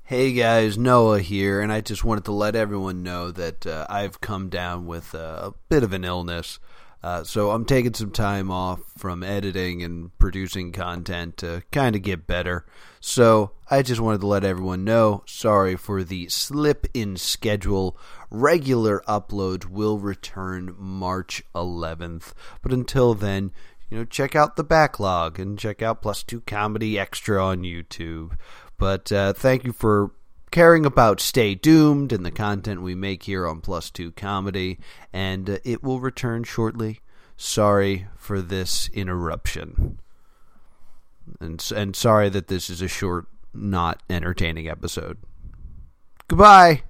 Hey guys, Noah here, and I just wanted to let everyone know that I've come down with a bit of an illness. So I'm taking some time off from editing and producing content to kind of get better. So I just wanted to let everyone know, sorry for the slip in schedule. Regular uploads will return March 11th. But until then, check out the backlog and check out Plus 2 Comedy Extra on YouTube. But thank you for caring about Stay Doomed and the content we make here on Plus 2 Comedy, and it will return shortly. Sorry for this interruption. And sorry that this is a short, not entertaining episode. Goodbye!